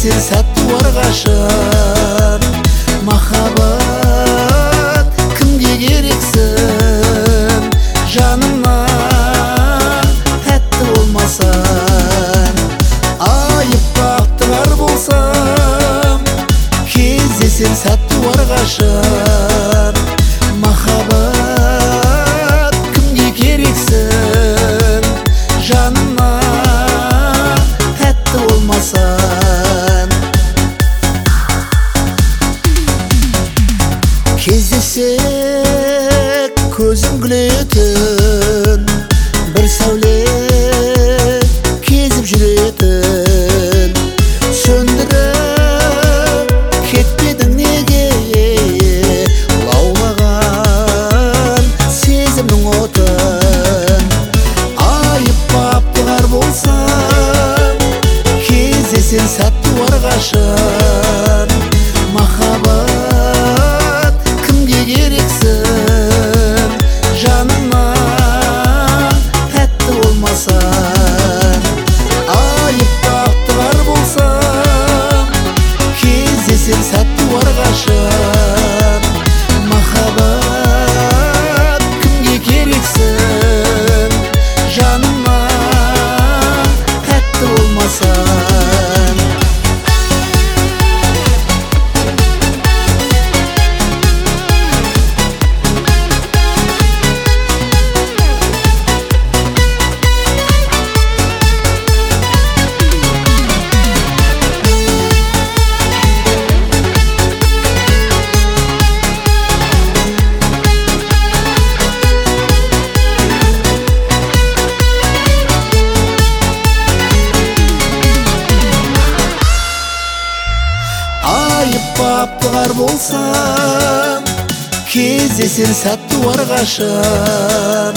Кездесер сәтті уарғашын махаббат кімге керексің жанымна тәтті болмасаң айып бақтығар болсам кездесер сәтті уарғашын махаббат кімге керексің жанымна тәтті болмасаң кездесек көзім күлетін бір сәуле кезіп жүретін сөндіріп кетпедің неге лаулаған сезімнің отын айып баптығар болсам кездесер сәтті уарғашын махаббат кімге керексің жаныма тәтті болмасаң айып баптығар болсам кездесер сәтті уарғашын махаббат кімге керексің жаныма тәтті болмасаң айып баптығар болсам кездесер сәтті уарғашын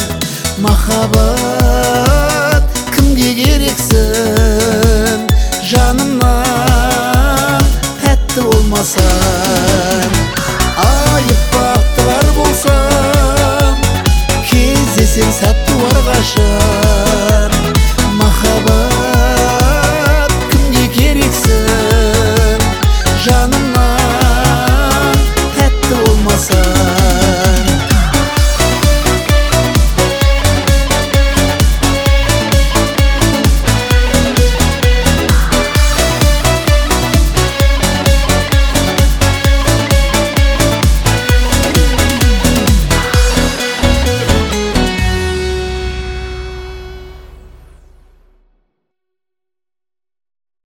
махаббат кімге керексің жанымна тәтті болмасаң айып баптығар болсам кездесер сәтті уарғашын махаббат кімге керексің жанымна тәтті болмасаң